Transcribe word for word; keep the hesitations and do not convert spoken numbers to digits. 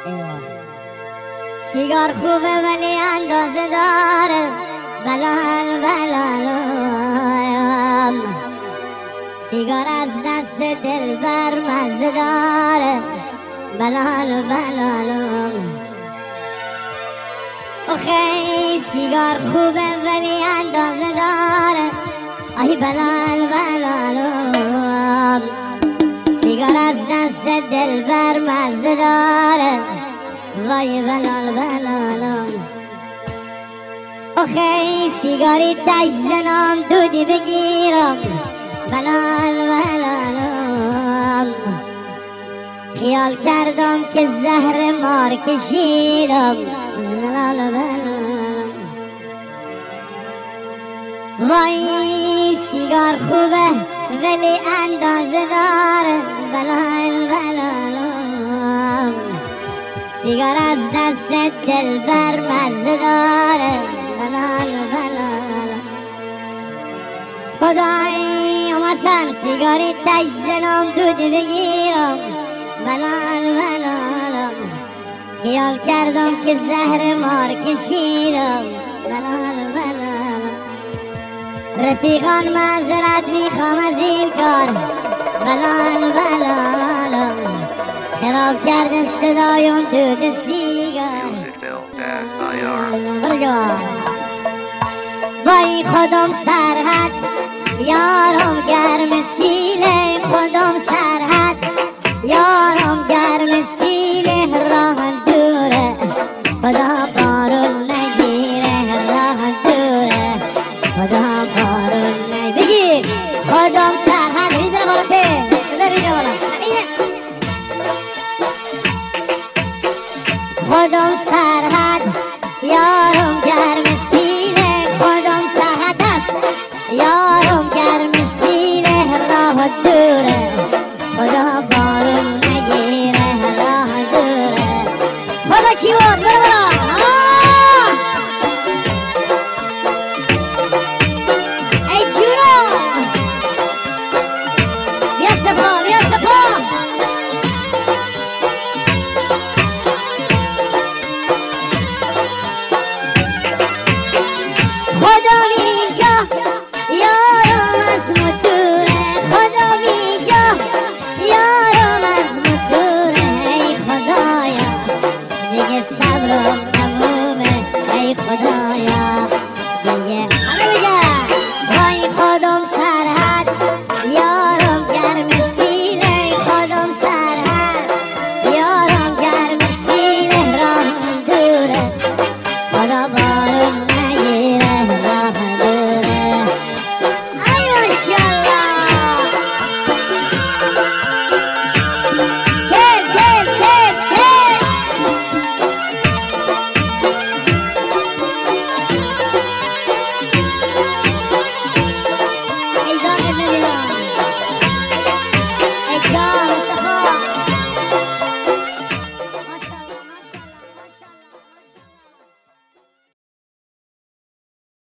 سیگار خوبه ولی اندازه داره، بلال بلالم. سیگار از دست دلبر مزه داره، بلال بلالم. اوخی سیگار خوبه ولی اندازه داره، ای بلال بلالم. سیگار از دست دلبر مزه داره، وای بلال بلالم. آخی سیگاری دش زنم دودی بگیرم، بلال بلالم. خیال کردم که زهر مار کشیدم، بلال بلالم. وای سیگار خوبه ولی اندازه داره، بلال بلالم. سیگار از دست دلبر مزه داره، بلال بلالم. خدای مثلا سیگاری تش زنم دودی بگیرم، بلال بلالم. خیال کردم که زهر مار کشیدم، بلال بلالم. رفیقان معذرت میخوام از این کار، بلال بلالم. خراب کرده صدایم دود سیگار، برجا. وای خودم سرحد یارم گرم سیله، خودم سرحد یارم گرم سیله. راه دوره خدا بارون نگیره، راه دوره خدا بارون نگیر. خودم سرحد ریزه بالته ریزه بالا، خودم سرحد یارم گرم سیله، خودم سرحد است یارم گرم سیله. راه دوره خدا بارون نگیره، راه دوره. خدا کی بود؟